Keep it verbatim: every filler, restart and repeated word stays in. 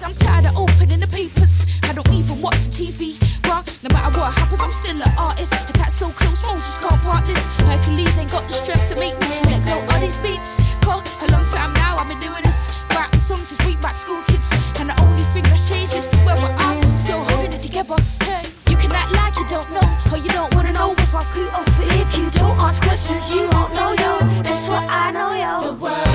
I'm tired of opening the papers. I don't even watch the T V. Bruh, no matter what happens, I'm still an artist. Attached so close, Moses can't part this. Hercules ain't got the strength to make me let go of these beats. Cause a long time now I've been doing this. Writing songs since we back school kids. And the only thing that's changed is where we're at. Still holding it together. Hey, you can act like you don't know, or you don't wanna know what's past Pluto. But if you don't ask questions, you won't know, yo. That's what I know, yo. The world